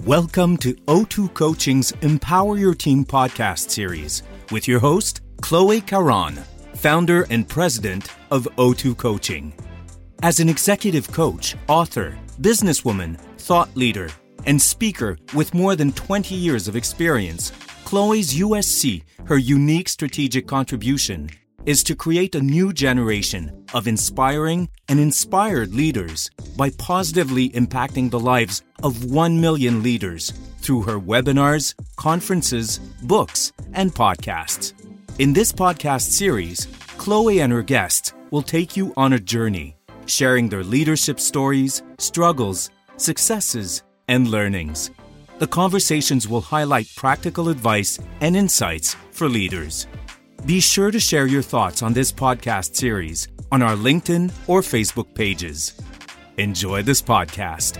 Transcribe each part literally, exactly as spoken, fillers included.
Welcome to O two Coaching's Empower Your Team podcast series with your host, Chloe Caron, founder and president of O two Coaching. As an executive coach, author, businesswoman, thought leader, and speaker with more than twenty years of experience, Chloe's U S C, her unique strategic contribution, is to create a new generation of inspiring and inspired leaders by positively impacting the lives of one million leaders through her webinars, conferences, books, and podcasts. In this podcast series, Chloe and her guests will take you on a journey, sharing their leadership stories, struggles, successes, and learnings. The conversations will highlight practical advice and insights for leaders. Be sure to share your thoughts on this podcast series on our LinkedIn or Facebook pages. Enjoy this podcast.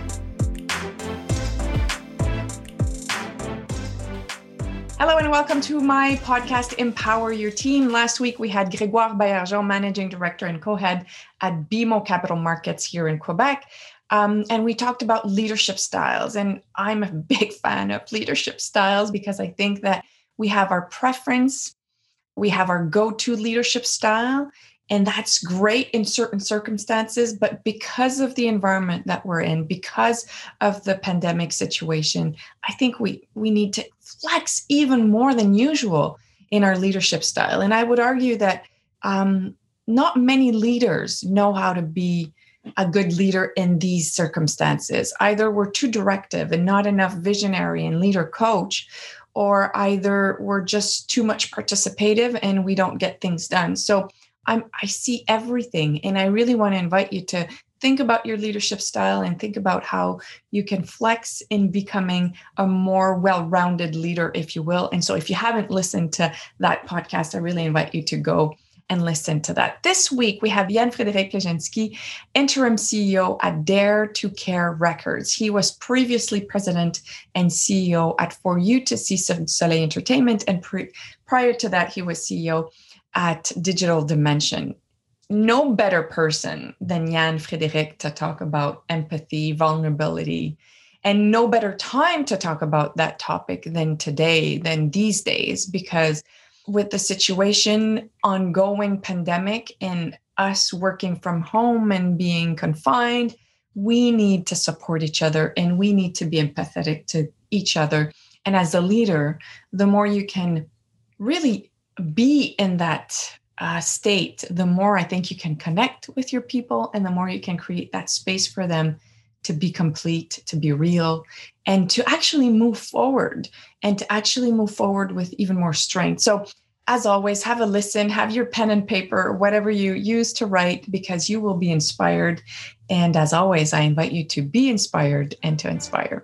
Hello and welcome to my podcast, Empower Your Team. Last week, we had Grégoire Baillargeon, Managing Director and Co-Head at B M O Capital Markets here in Quebec. Um, and we talked about leadership styles. And I'm a big fan of leadership styles because I think that we have our preference, we have our go-to leadership style, and that's great in certain circumstances. But because of the environment that we're in, because of the pandemic situation, I think we, we need to flex even more than usual in our leadership style. And I would argue that um, not many leaders know how to be a good leader in these circumstances. Either we're too directive and not enough visionary and leader coach, or either we're just too much participative and we don't get things done. So I'm, I see everything, and I really want to invite you to think about your leadership style and think about how you can flex in becoming a more well-rounded leader, if you will. And so if you haven't listened to that podcast, I really invite you to go and listen to that. This week, we have Jan-Frédéric Plejinski, Interim C E O at Dare to Care Records. He was previously president and C E O at For You to See Soleil Entertainment, and pre- prior to that, he was C E O at Digital Dimension. No better person than Jan-Frédéric to talk about empathy, vulnerability, and no better time to talk about that topic than today, than these days, because with the situation, ongoing pandemic, and us working from home and being confined, we need to support each other and we need to be empathetic to each other. And as a leader, the more you can really be in that uh, state, the more I think you can connect with your people and the more you can create that space for them to be complete, to be real, and to actually move forward and to actually move forward with even more strength. So as always, have a listen, have your pen and paper, whatever you use to write, because you will be inspired. And as always, I invite you to be inspired and to inspire.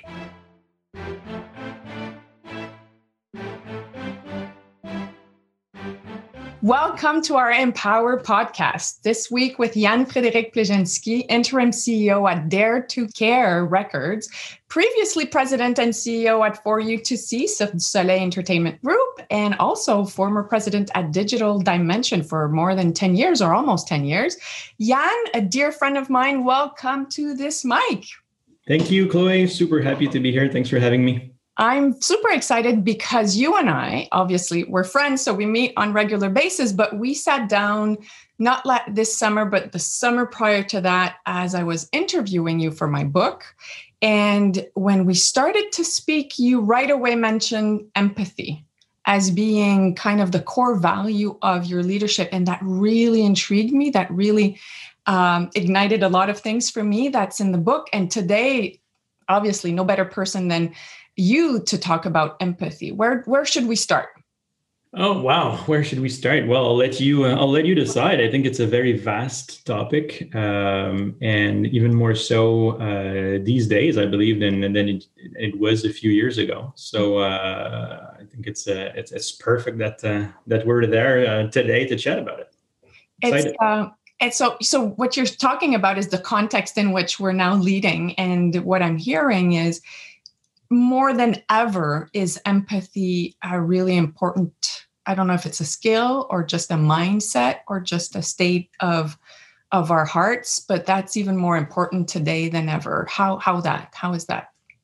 Welcome to our Empower podcast. This week with Jan-Frédéric Plejinski, Interim C E O at Dare to Care Records, previously president and C E O at For You to See Soleil Entertainment Group, and also former president at Digital Dimension for more than ten years or almost ten years. Jan, a dear friend of mine, welcome to this mic. Thank you, Chloe. Super happy to be here. Thanks for having me. I'm super excited because you and I, obviously, we're friends, so we meet on regular basis, but we sat down not la- this summer, but the summer prior to that as I was interviewing you for my book. And when we started to speak, you right away mentioned empathy as being kind of the core value of your leadership. And that really intrigued me. That really um, ignited a lot of things for me that's in the book. And today, obviously, no better person than you to talk about empathy. Where where should we start? Oh wow, where should we start? Well, I'll let you. Uh, I'll let you decide. I think it's a very vast topic, um, and even more so uh, these days, I believe, than than it, it was a few years ago. So uh, I think it's uh, it's it's perfect that uh, that we're there uh, today to chat about it. Excited. It's, uh, and so so what you're talking about is the context in which we're now leading, and what I'm hearing is, more than ever, is empathy a really important, I don't know if it's a skill or just a mindset or just a state of of our hearts, but that's even more important today than ever. How how that? How is that?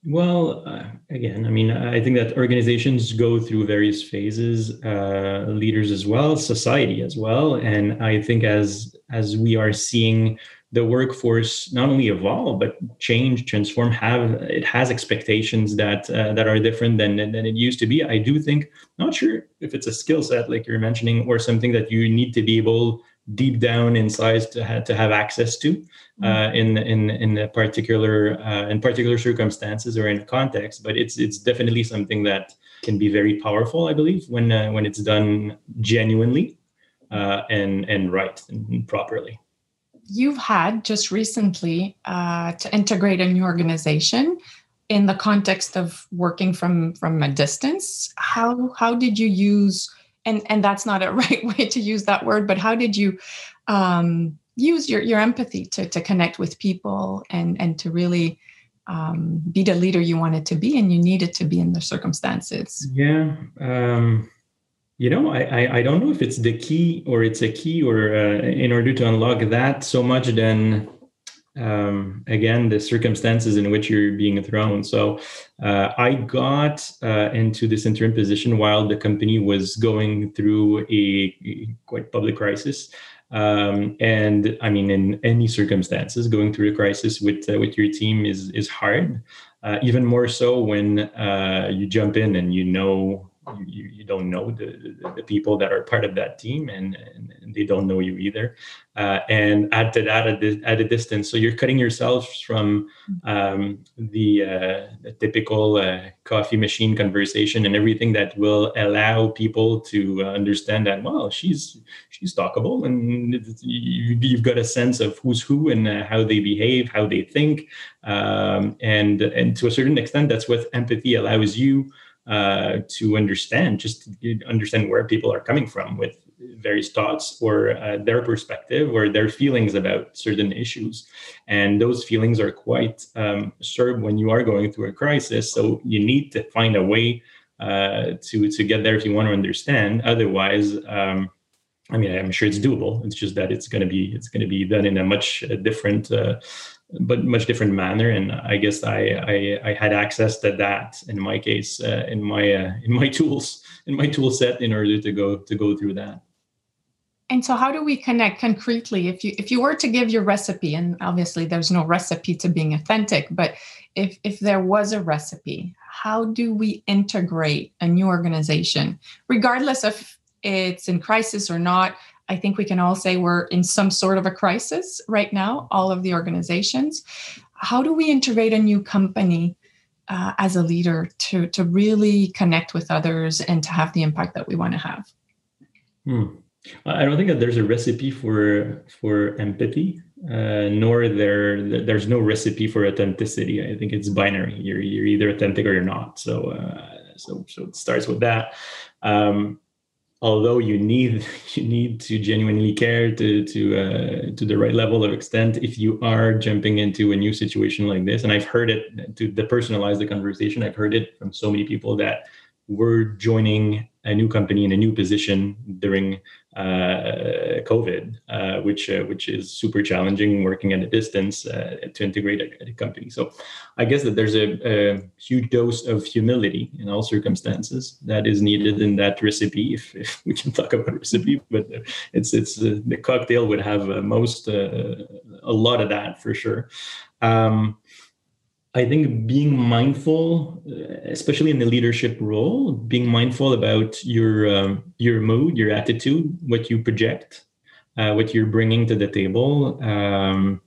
Well, uh, again, I mean, I think that organizations go through various phases, uh, leaders as well, society as well, and I think as as we are seeing the workforce not only evolve but change, transform, have it has expectations that uh, that are different than than it used to be. I do think, not sure if it's a skill set like you're mentioning or something that you need to be able deep down inside to have to have access to uh, in in in a particular uh, in particular circumstances or in context. But it's it's definitely something that can be very powerful, I believe, when uh, when it's done genuinely uh, and and right and properly. You've had just recently uh, to integrate a new organization in the context of working from from a distance. How how did you use and and that's not a right way to use that word, but how did you um, use your your empathy to to connect with people and and to really um, be the leader you wanted to be and you needed to be in the circumstances? Yeah. Um... You know, I, I I don't know if it's the key or it's a key or uh, in order to unlock that so much then, um, again, the circumstances in which you're being thrown. So uh, I got uh, into this interim position while the company was going through a, a quite public crisis. Um, and I mean, in any circumstances, going through a crisis with uh, with your team is is hard. Uh, even more so when uh, you jump in and you know. You, you don't know the, the, the people that are part of that team and, and they don't know you either. Uh, and add to that at, the, at a distance. So you're cutting yourself from um, the, uh, the typical uh, coffee machine conversation and everything that will allow people to uh, understand that, well, she's she's talkable and you, you've got a sense of who's who and uh, how they behave, how they think. Um, and, and to a certain extent, that's what empathy allows you Uh, to understand, just to understand where people are coming from with various thoughts or uh, their perspective or their feelings about certain issues. And those feelings are quite um, disturbed when you are going through a crisis. So you need to find a way uh, to, to get there if you want to understand. Otherwise, um, I mean, I'm sure it's doable. It's just that it's going to be it's going to be done in a much different uh, but much different manner. And I guess I, I, I had access to that in my case, uh, in my, uh, in my tools, in my tool set in order to go, to go through that. And so how do we connect concretely? If you, if you were to give your recipe, and obviously there's no recipe to being authentic, but if, if there was a recipe, how do we integrate a new organization, regardless of it's in crisis or not? I think we can all say we're in some sort of a crisis right now, all of the organizations. How do we integrate a new company uh, as a leader to, to really connect with others and to have the impact that we want to have? Hmm. I don't think that there's a recipe for for empathy, uh, nor there there's no recipe for authenticity. I think it's binary. You're you're either authentic or you're not. So uh, so so it starts with that. Um, Although you need you need to genuinely care to to uh, to the right level of extent if you are jumping into a new situation like this. And I've heard it, to depersonalize the conversation, I've heard it from so many people that were joining a new company in a new position during uh, COVID, uh, which uh, which is super challenging working at a distance uh, to integrate a, a company. So I guess that there's a, a huge dose of humility in all circumstances that is needed in that recipe, if, if we can talk about recipe, but it's it's uh, the cocktail would have uh, most uh, a lot of that for sure. Um, I think being mindful, especially in the leadership role, being mindful about your um, your mood, your attitude, what you project, uh, what you're bringing to the table, um,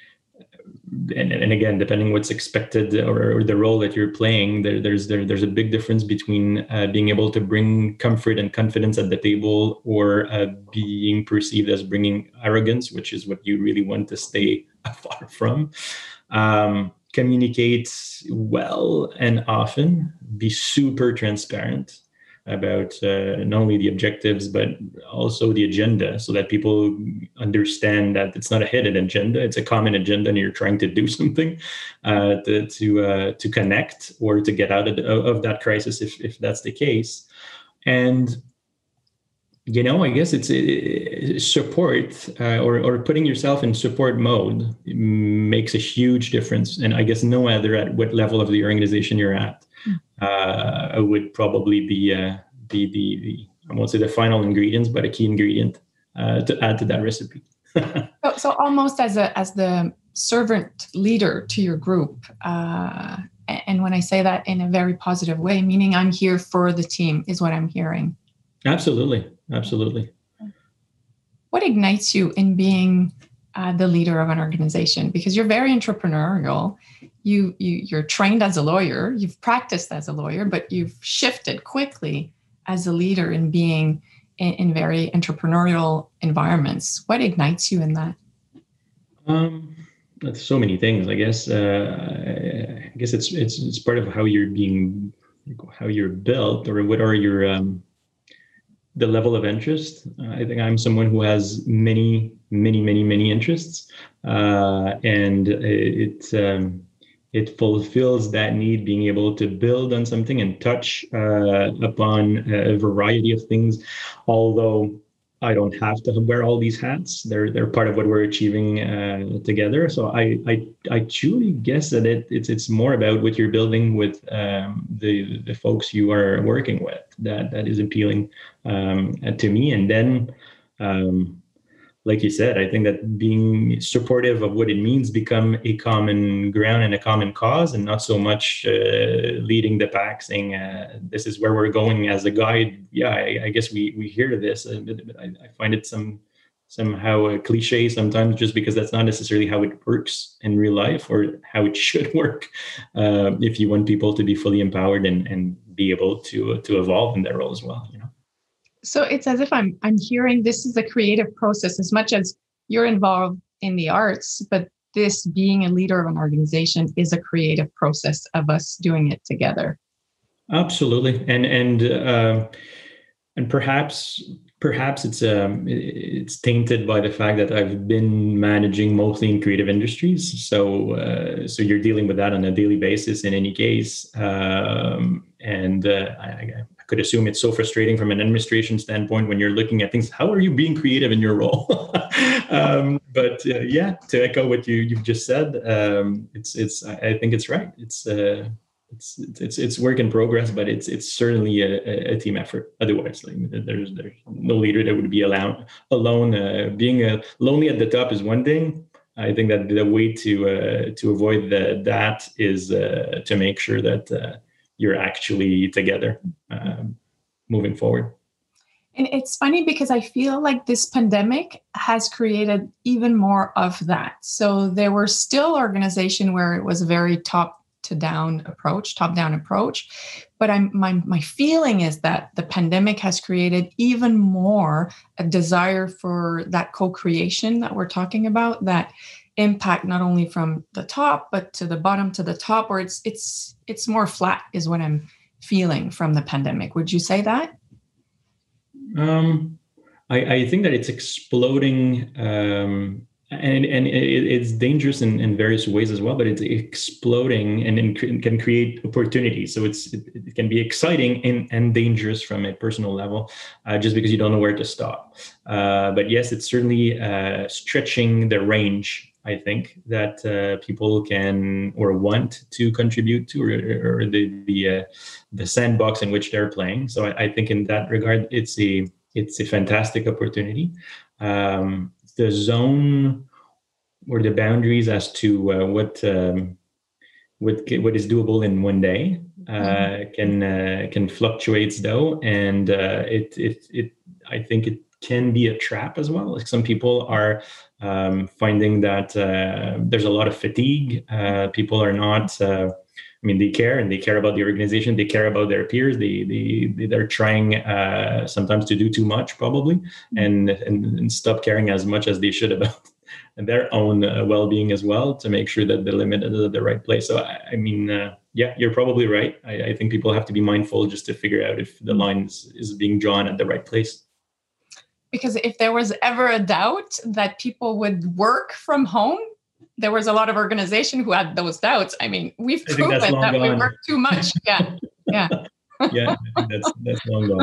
and, and again, depending what's expected or, or the role that you're playing, there, there's there, there's a big difference between uh, being able to bring comfort and confidence at the table or uh, being perceived as bringing arrogance, which is what you really want to stay far from. Um, Communicate well and often, be super transparent about uh, not only the objectives, but also the agenda, so that people understand that it's not a hidden agenda, it's a common agenda and you're trying to do something uh, to to, uh, to connect or to get out of, of that crisis if, if that's the case. And You know, I guess it's uh, support uh, or, or putting yourself in support mode makes a huge difference. And I guess no matter at what level of the organization you're at, uh, would probably be, uh, be the, the, I won't say the final ingredients, but a key ingredient uh, to add to that recipe. so, so almost as a as the servant leader to your group. Uh, and when I say that in a very positive way, meaning I'm here for the team is what I'm hearing. Absolutely. Absolutely. What ignites you in being uh, the leader of an organization? Because you're very entrepreneurial. You, you, you're trained as a lawyer. You've practiced as a lawyer, but you've shifted quickly as a leader in being in, in very entrepreneurial environments. What ignites you in that? Um, that's so many things, I guess. Uh, I guess it's, it's, it's part of how you're being, how you're built, or what are your, um, the level of interest. Uh, I think I'm someone who has many, many, many, many interests, uh, and it um, it fulfills that need, being able to build on something and touch uh, upon a variety of things. Although I don't have to wear all these hats, they're they're part of what we're achieving uh, together. So I, I I truly guess that it it's it's more about what you're building with um, the the folks you are working with that that is appealing um, to me. And then, um, like you said, I think that being supportive of what it means become a common ground and a common cause, and not so much uh, leading the pack, saying uh, this is where we're going as a guide. Yeah, I, I guess we we hear this, uh, but I, I find it some somehow a cliche sometimes, just because that's not necessarily how it works in real life, or how it should work uh, if you want people to be fully empowered and, and be able to to evolve in their role as well. You know. So it's as if I'm I'm hearing this is a creative process as much as you're involved in the arts, but this being a leader of an organization is a creative process of us doing it together. Absolutely, and and uh, and perhaps perhaps it's um it's tainted by the fact that I've been managing mostly in creative industries. So uh, so you're dealing with that on a daily basis in any case, um, and uh, I, I could assume it's so frustrating from an administration standpoint when you're looking at things. How are you being creative in your role? um, but uh, yeah, to echo what you you've just said, um, it's it's I think it's right. It's uh, it's it's it's work in progress, but it's it's certainly a, a team effort. Otherwise, like, there's there's no leader that would be allowed alone. Uh, being a, lonely at the top is one thing. I think that the way to uh, to avoid the, that is uh, to make sure that uh, you're actually together um, moving forward. And it's funny because I feel like this pandemic has created even more of that. So there were still organizations where it was a very top to down approach, top down approach. But I'm my my feeling is that the pandemic has created even more a desire for that co-creation that we're talking about, that impact not only from the top, but to the bottom, to the top, or it's it's it's more flat is what I'm feeling from the pandemic. Would you say that? Um, I, I think that it's exploding, um, and and it, it's dangerous in, in various ways as well. But it's exploding and, and can create opportunities. So it's it, it can be exciting and, and dangerous from a personal level, uh, just because you don't know where to stop. Uh, but yes, it's certainly uh, stretching the range, I think, that uh, people can or want to contribute to, or, or the the, uh, the sandbox in which they're playing. So I, I think in that regard, it's a it's a fantastic opportunity. Um, the zone or the boundaries as to uh, what um, what what is doable in one day uh, mm-hmm. can uh, can fluctuates though, and uh, it it it I think it can be a trap as well. Like some people are um, finding that uh, there's a lot of fatigue. Uh, people are not, uh, I mean, they care and they care about the organization. They care about their peers. They, they, they're trying uh, sometimes to do too much probably, and, and, and stop caring as much as they should about their own uh, well-being as well, to make sure that the limit is at the right place. So, I, I mean, uh, yeah, you're probably right. I, I think people have to be mindful just to figure out if the line is, is being drawn at the right place. Because if there was ever a doubt that people would work from home, there was a lot of organization who had those doubts. I mean, we've proven that gone. we work too much. Yeah, yeah. Yeah, I think that's, that's long gone.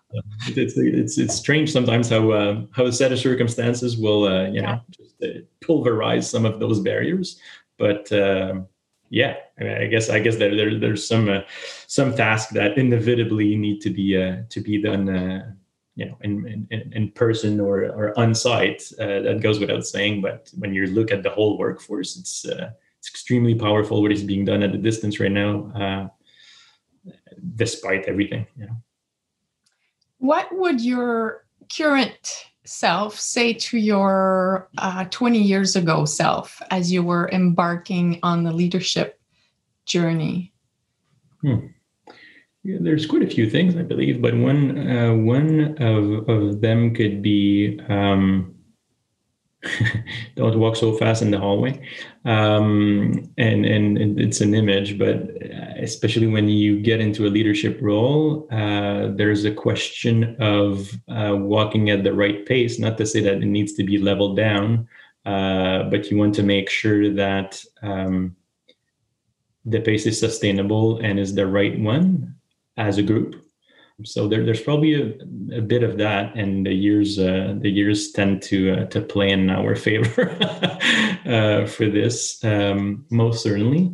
it's it's it's strange sometimes how uh, how a set of circumstances will uh, you know just uh, pulverize some of those barriers. But uh, yeah, I, mean, I guess I guess there, there there's some uh, some tasks that inevitably need to be uh, to be done. Uh, you know, in, in, in person or, or on site, uh, that goes without saying. But when you look at the whole workforce, it's uh, it's extremely powerful what is being done at a distance right now, uh, despite everything. You know, what would your current self say to your uh, twenty years ago self as you were embarking on the leadership journey? Hmm. Yeah, there's quite a few things, I believe, but one uh, one of of them could be um, don't walk so fast in the hallway, um, and, and and it's an image, but especially when you get into a leadership role, uh, there's a question of uh, walking at the right pace. Not to say that it needs to be leveled down, uh, but you want to make sure that um, the pace is sustainable and is the right one as a group. So there, there's probably a, a bit of that, and the years uh, the years tend to uh, to play in our favor uh, for this. Um, most certainly,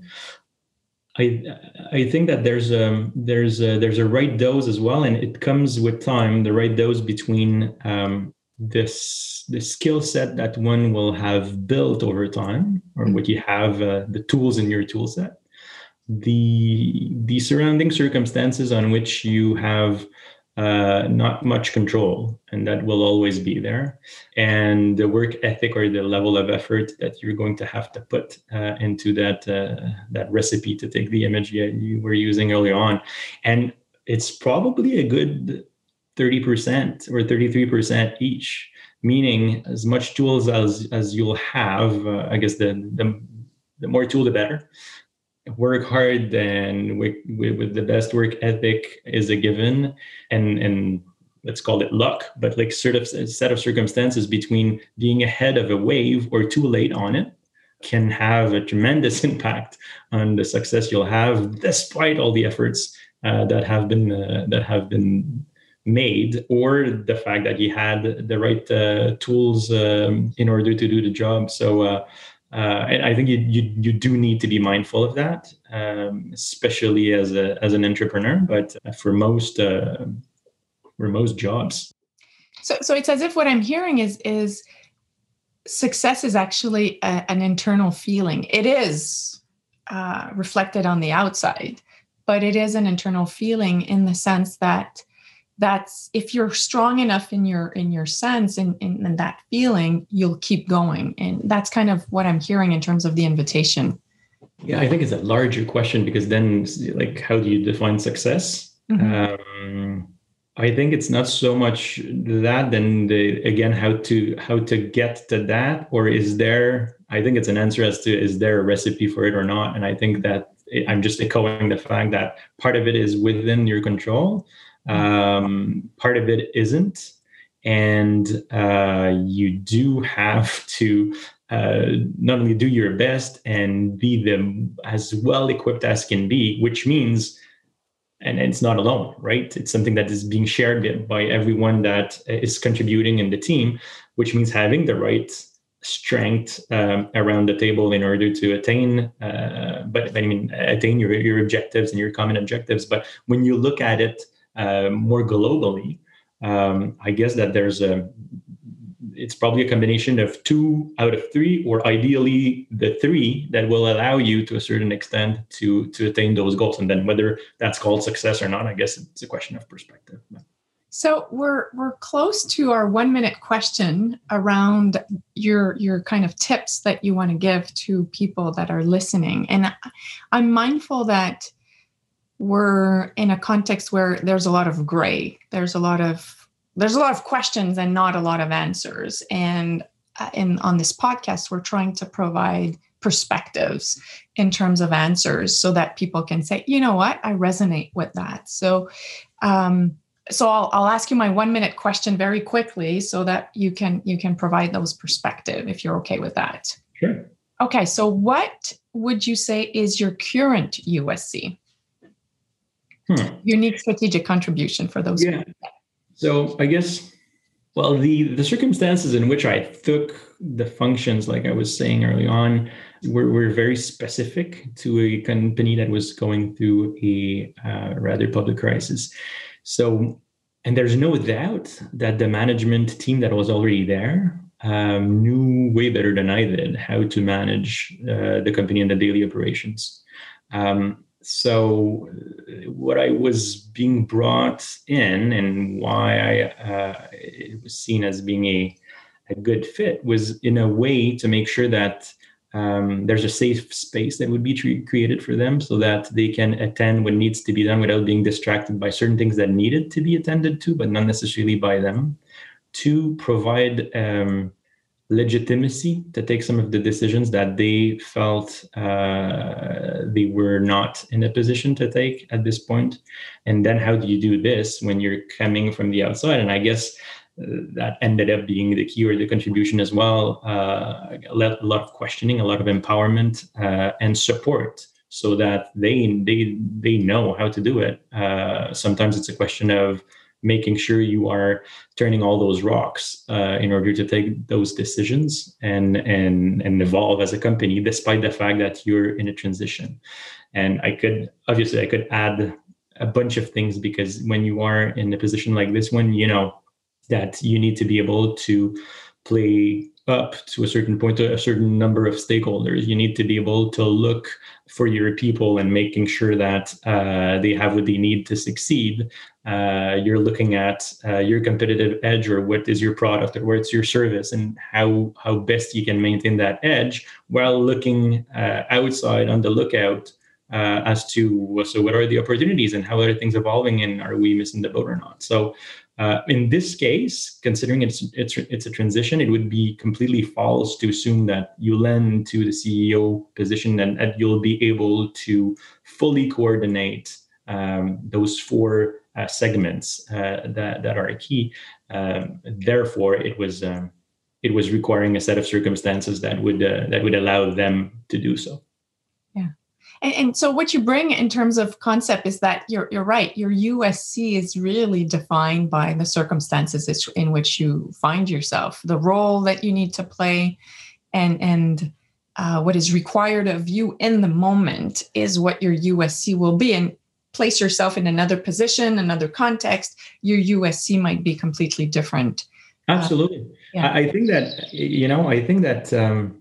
I I think that there's a there's a, there's a right dose as well, and it comes with time. The right dose between um, this the skill set that one will have built over time, or what you have uh, the tools in your tool set. The the surrounding circumstances on which you have uh, not much control, and that will always be there, and the work ethic or the level of effort that you're going to have to put uh, into that uh, that recipe, to take the image you, you were using earlier on. And it's probably a good thirty percent or thirty-three percent each, meaning as much tools as as you'll have, uh, I guess the, the the more tool the better. Work hard, and with, with, with the best work ethic is a given, and and let's call it luck, but like sort of a set of circumstances between being ahead of a wave or too late on it can have a tremendous impact on the success you'll have, despite all the efforts uh, that have been uh, that have been made, or the fact that you had the right uh, tools um, in order to do the job. So. Uh, Uh, and I think you, you you do need to be mindful of that, um, especially as a as an entrepreneur. But for most uh, for most jobs, so so it's as if what I'm hearing is is success is actually a, an internal feeling. It is uh, reflected on the outside, but it is an internal feeling in the sense that. That's if you're strong enough in your in your sense and in, in, in that feeling, you'll keep going. And that's kind of what I'm hearing in terms of the invitation. Yeah, I think it's a larger question, because then, like, how do you define success? Mm-hmm. Um, I think it's not so much that, then the, again, how to how to get to that, or is there? I think it's an answer as to, is there a recipe for it or not? And I think that it, I'm just echoing the fact that part of it is within your control. Um, part of it isn't, and uh, you do have to uh, not only do your best and be the as well equipped as can be, which means, and it's not alone, right? It's something that is being shared by everyone that is contributing in the team, which means having the right strength um, around the table in order to attain, uh, but, but I mean, attain your your objectives and your common objectives. But when you look at it Uh, more globally, um, I guess that there's a, it's probably a combination of two out of three, or ideally the three, that will allow you to a certain extent to to attain those goals. And then whether that's called success or not, I guess it's a question of perspective. So we're we're close to our one minute question around your your kind of tips that you want to give to people that are listening. And I'm mindful that we're in a context where there's a lot of gray. There's a lot of there's a lot of questions and not a lot of answers. And uh, in on this podcast, we're trying to provide perspectives in terms of answers, so that people can say, you know what, I resonate with that. So, um, so I'll I'll ask you my one minute question very quickly, so that you can you can provide those perspective, if you're okay with that. Sure. Okay. So, what would you say is your current U S C? Hmm. Unique strategic contribution for those. Yeah. So I guess, well, the, the circumstances in which I took the functions, like I was saying early on, were, were very specific to a company that was going through a uh, rather public crisis. So, and there's no doubt that the management team that was already there um, knew way better than I did how to manage uh, the company and the daily operations. Um, so what I was being brought in and why I uh, it was seen as being a, a good fit was in a way to make sure that um, there's a safe space that would be tre- created for them so that they can attend what needs to be done without being distracted by certain things that needed to be attended to, but not necessarily by them. To provide um, legitimacy to take some of the decisions that they felt uh, they were not in a position to take at this point. And then how do you do this when you're coming from the outside? And I guess uh, that ended up being the key or the contribution as well. Uh, a lot of questioning, a lot of empowerment uh, and support so that they, they, they know how to do it. Uh, sometimes it's a question of making sure you are turning all those rocks uh, in order to take those decisions and and and evolve as a company, despite the fact that you're in a transition. And I could obviously I could add a bunch of things, because when you are in a position like this one, you know that you need to be able to play up to a certain point to a certain number of stakeholders. You need to be able to look for your people and making sure that uh, they have what they need to succeed. Uh, you're looking at uh, your competitive edge, or what is your product, or what's your service, and how how best you can maintain that edge while looking uh, outside on the lookout uh, as to so what are the opportunities and how are things evolving, and are we missing the boat or not? So uh, in this case, considering it's it's it's a transition, it would be completely false to assume that you lend to the C E O position and that you'll be able to fully coordinate um, those four uh, segments uh, that that are key. Um, therefore, it was um, it was requiring a set of circumstances that would uh, that would allow them to do so. Yeah. And, and so what you bring in terms of concept is that you're you're right. Your U S C is really defined by the circumstances in which you find yourself, the role that you need to play, and and uh, what is required of you in the moment is what your U S C will be. And place yourself in another position, another context, your U S C might be completely different. Absolutely. Uh, yeah. I, I think that, you know, I think that, um,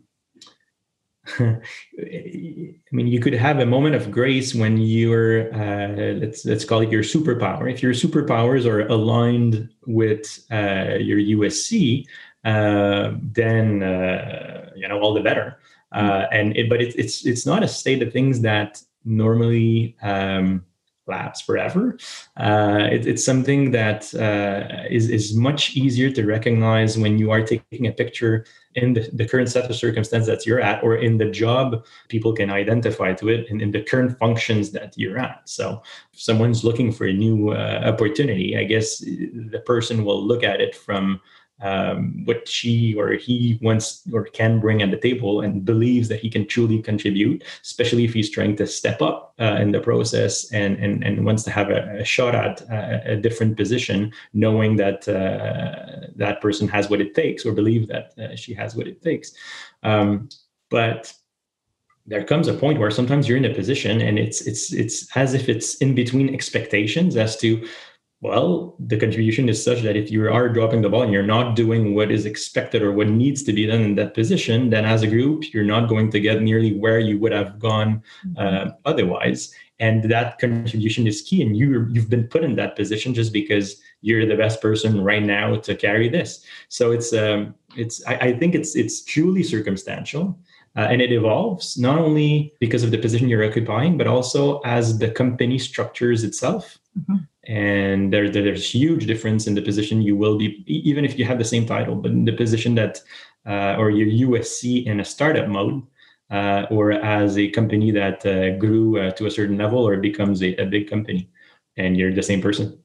I mean, you could have a moment of grace when you're, uh, let's let's call it your superpower. If your superpowers are aligned with uh, your U S C, uh, then uh, you know all the better. Uh, and it, but it's it's it's not a state of things that normally um, lasts forever. Uh, it, it's something that uh, is is much easier to recognize when you are taking a picture in the, the current set of circumstances that you're at, or in the job, people can identify to it, and in the current functions that you're at. So if someone's looking for a new uh, opportunity, I guess the person will look at it from um, what she or he wants or can bring at the table, and believes that he can truly contribute, especially if he's trying to step up uh, in the process and, and, and wants to have a, a shot at a, a different position, knowing that uh, that person has what it takes, or believe that uh, she has what it takes. Um, but there comes a point where sometimes you're in a position and it's it's it's as if it's in between expectations as to, well, the contribution is such that if you are dropping the ball and you're not doing what is expected or what needs to be done in that position, then as a group, you're not going to get nearly where you would have gone uh, otherwise. And that contribution is key. And you, you've been put in that position just because you're the best person right now to carry this. So it's, um, it's. I, I think it's it's truly circumstantial. Uh, and it evolves not only because of the position you're occupying, but also as the company structures itself. Mm-hmm. And there, there, there's huge difference in the position you will be, even if you have the same title, but in the position that, uh, or your U S C in a startup mode, uh, or as a company that uh, grew uh, to a certain level, or becomes a, a big company, and you're the same person.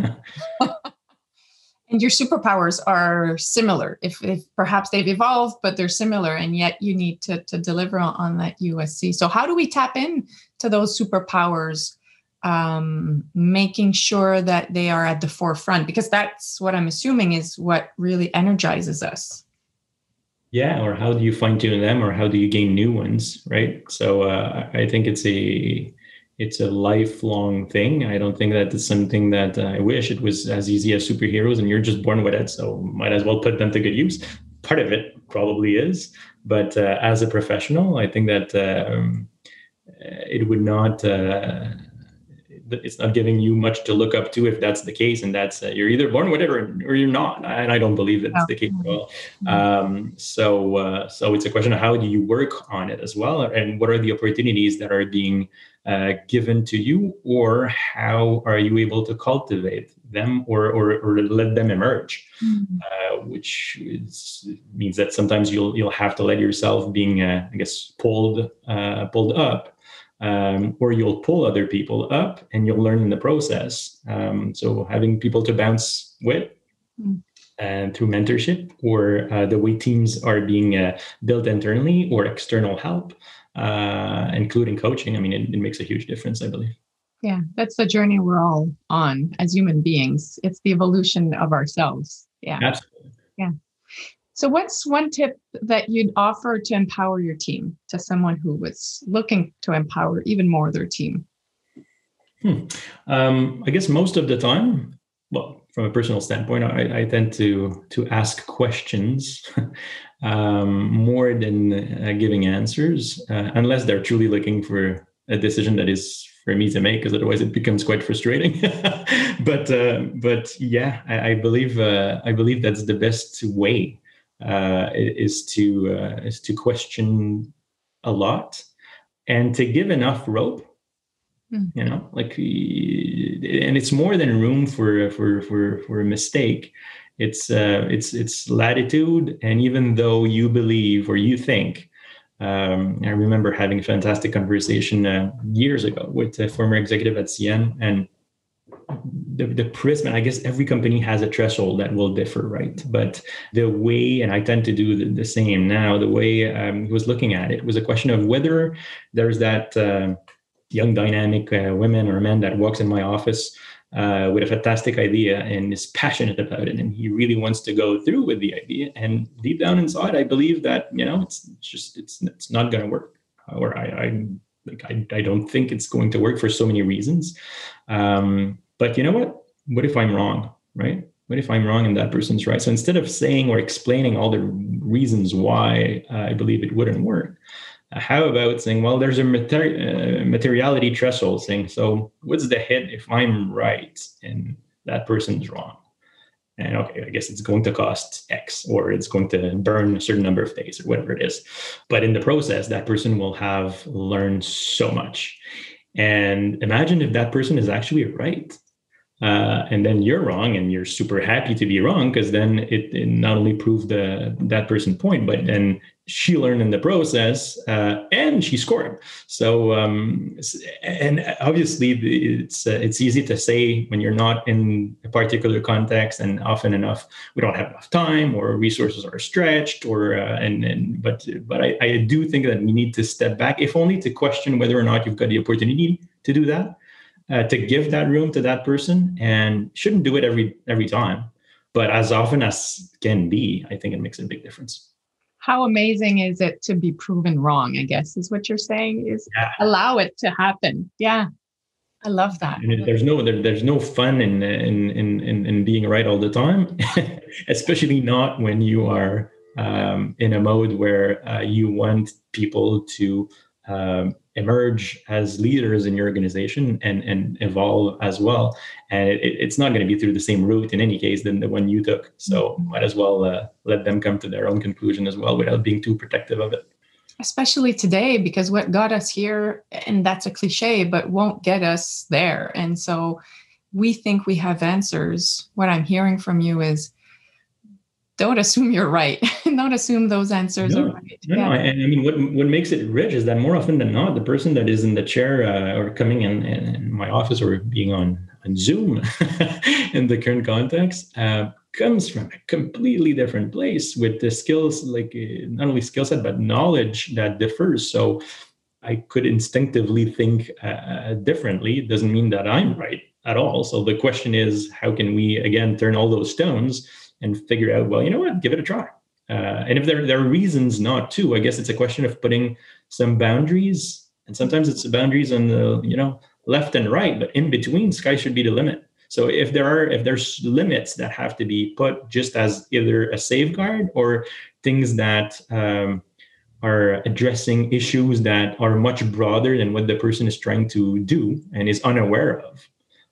And your superpowers are similar. If, if perhaps they've evolved, but they're similar, and yet you need to, to deliver on, on that U S C. So how do we tap in to those superpowers um, making sure that they are at the forefront, because that's what I'm assuming is what really energizes us. Yeah, or how do you fine tune them, or how do you gain new ones, right? So uh, I think it's a it's a lifelong thing. I don't think that it's something that uh, I wish it was as easy as superheroes and you're just born with it, so might as well put them to good use. Part of it probably is, but uh, as a professional, I think that um, it would not. Uh, it's not giving you much to look up to if that's the case, and that's uh, you're either born with it or, or you're not, and I don't believe that's the case at all. Um, so uh, so it's a question of how do you work on it as well, and what are the opportunities that are being uh, given to you, or how are you able to cultivate them, or or, or let them emerge, mm-hmm. uh, which is, means that sometimes you'll you'll have to let yourself being uh, I guess pulled uh, pulled up. Um, or you'll pull other people up and you'll learn in the process. Um, so having people to bounce with mm. and through mentorship, or uh, the way teams are being uh, built internally, or external help, uh, including coaching. I mean, it, it makes a huge difference, I believe. Yeah, that's the journey we're all on as human beings. It's the evolution of ourselves. Yeah. Absolutely. Yeah. So what's one tip that you'd offer to empower your team, to someone who was looking to empower even more their team? Hmm. Um, I guess most of the time, well, from a personal standpoint, I, I tend to to ask questions um, more than uh, giving answers, uh, unless they're truly looking for a decision that is for me to make, because otherwise it becomes quite frustrating. but uh, but yeah, I, I believe uh, I believe that's the best way. Uh, is to uh, is to question a lot and to give enough rope, mm. you know, like, and it's more than room for for for for a mistake. It's uh, it's it's latitude, and even though you believe or you think, um, I remember having a fantastic conversation uh, years ago with a former executive at C N, and The, the prism, and I guess every company has a threshold that will differ, right? But the way, and I tend to do the, the same now, the way um, he was looking at it was a question of whether there's that uh, young, dynamic uh, women or men that walks in my office uh, with a fantastic idea and is passionate about it, and he really wants to go through with the idea. And deep down inside, I believe that, you know, it's just, it's it's not going to work, or I, I, like, I, I don't think it's going to work for so many reasons. Um, But you know what? What if I'm wrong, right? What if I'm wrong and that person's right? So instead of saying or explaining all the reasons why uh, I believe it wouldn't work, uh, how about saying, well, there's a materi- uh, materiality threshold thing. So what's the hit if I'm right and that person's wrong? And okay, I guess it's going to cost X, or it's going to burn a certain number of days, or whatever it is. But in the process, that person will have learned so much. And imagine if that person is actually right. Uh, and then you're wrong, and you're super happy to be wrong, because then it, it not only proved the, that person's point, but then she learned in the process, uh, and she scored. So, um, and obviously it's uh, it's easy to say when you're not in a particular context, and often enough we don't have enough time, or resources are stretched, or uh, and and but but I, I do think that we need to step back, if only to question whether or not you've got the opportunity to do that. Uh, to give that room to that person, and shouldn't do it every every time, but as often as can be, I think it makes a big difference. How amazing is it to be proven wrong, I guess is what you're saying, is yeah. Allow it to happen. Yeah. I love that. And there's no there, there's no fun in, in in in in being right all the time, especially not when you are um, in a mode where uh, you want people to um, emerge as leaders in your organization and, and evolve as well. And it, it's not going to be through the same route in any case than the one you took. So might as well uh, let them come to their own conclusion as well, without being too protective of it. Especially today, because what got us here, and that's a cliche, but won't get us there. And so we think we have answers. What I'm hearing from you is, don't assume you're right. Don't assume those answers no, are right. No, yeah. And I mean, what what makes it rich is that more often than not, the person that is in the chair uh, or coming in, in my office or being on, on Zoom in the current context uh, comes from a completely different place with the skills, like uh, not only skill set, but knowledge that differs. So I could instinctively think uh, differently. It doesn't mean that I'm right at all. So the question is, how can we, again, turn all those stones and figure out, well, you know what, give it a try. Uh, and if there, there are reasons not to, I guess it's a question of putting some boundaries. And sometimes it's the boundaries on the, you know, left and right, but in between, sky should be the limit. So if there are, if there's limits that have to be put just as either a safeguard or things that um, are addressing issues that are much broader than what the person is trying to do and is unaware of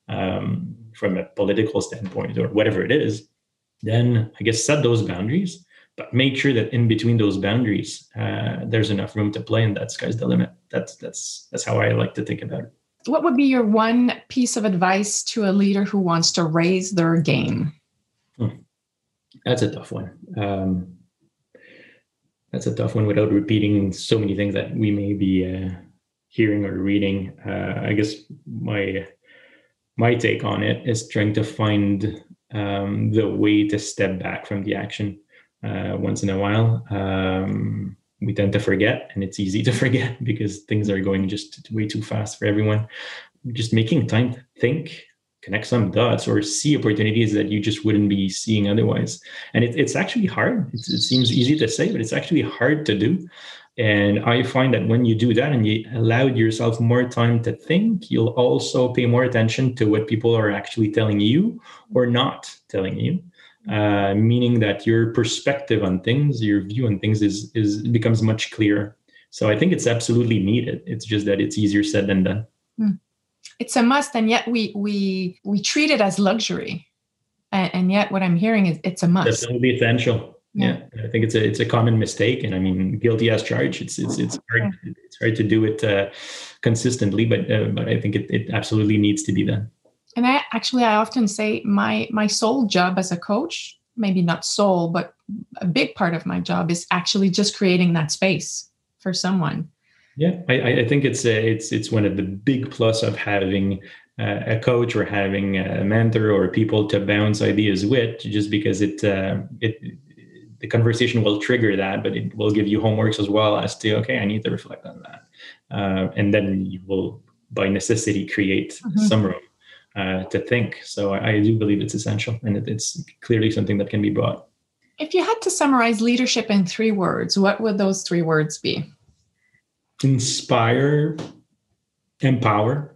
um, from a political standpoint or whatever it is, then I guess set those boundaries, but make sure that in between those boundaries, uh, there's enough room to play, and that sky's the limit. That's that's that's how I like to think about it. What would be your one piece of advice to a leader who wants to raise their game? Hmm. That's a tough one. Um, that's a tough one without repeating so many things that we may be uh, hearing or reading. Uh, I guess my my take on it is trying to find um, the way to step back from the action uh, once in a while. Um, we tend to forget, and it's easy to forget because things are going just way too fast for everyone. Just making time to think, connect some dots, or see opportunities that you just wouldn't be seeing otherwise. And it, it's actually hard. It's, it seems easy to say, but it's actually hard to do. And I find that when you do that and you allow yourself more time to think, you'll also pay more attention to what people are actually telling you or not telling you. Uh, meaning that your perspective on things, your view on things is is becomes much clearer. So I think it's absolutely needed. It's just that it's easier said than done. Hmm. It's a must, and yet we we we treat it as luxury, and, and yet what I'm hearing is it's a must. Definitely essential. Yeah. yeah, I think it's a it's a common mistake, and I mean, guilty as charged. It's it's it's hard yeah. it's hard to do it uh, consistently, but uh, but I think it it absolutely needs to be done. And I actually, I often say my my sole job as a coach, maybe not sole, but a big part of my job is actually just creating that space for someone. Yeah, I, I think it's a, it's it's one of the big plus of having uh, a coach or having a mentor or people to bounce ideas with, just because it uh, it the conversation will trigger that, but it will give you homeworks as well as to, okay, I need to reflect on that, uh, and then you will by necessity create mm-hmm. some room. Uh, to think. So I, I do believe it's essential, and it, it's clearly something that can be brought. If you had to summarize leadership in three words, what would those three words be? Inspire, empower,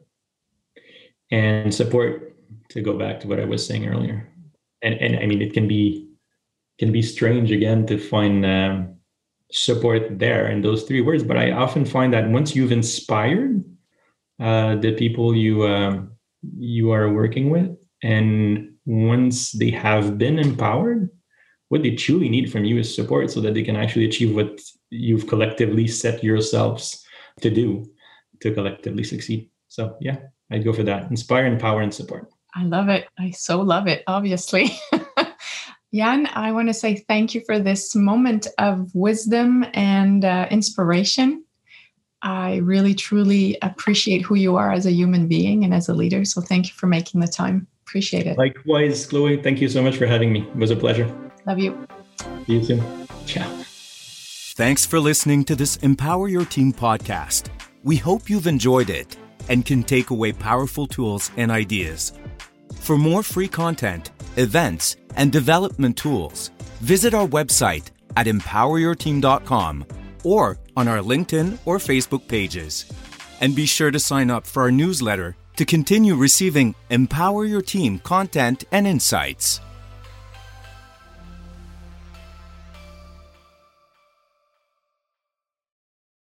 and support, to go back to what I was saying earlier. And and I mean, it can be can be strange again to find um, support there in those three words, but I often find that once you've inspired uh, the people you um, you are working with, and once they have been empowered, what they truly need from you is support so that they can actually achieve what you've collectively set yourselves to do to collectively succeed. So yeah, I'd go for that. Inspire, empower, and support. I love it. I so love it, obviously. Jan, I want to say thank you for this moment of wisdom and uh, inspiration. I really, truly appreciate who you are as a human being and as a leader. So thank you for making the time. Appreciate it. Likewise, Chloe. Thank you so much for having me. It was a pleasure. Love you. See you soon. Ciao. Thanks for listening to this Empower Your Team podcast. We hope you've enjoyed it and can take away powerful tools and ideas. For more free content, events, and development tools, visit our website at empower your team dot com or on our LinkedIn or Facebook pages. And be sure to sign up for our newsletter to continue receiving Empower Your Team content and insights.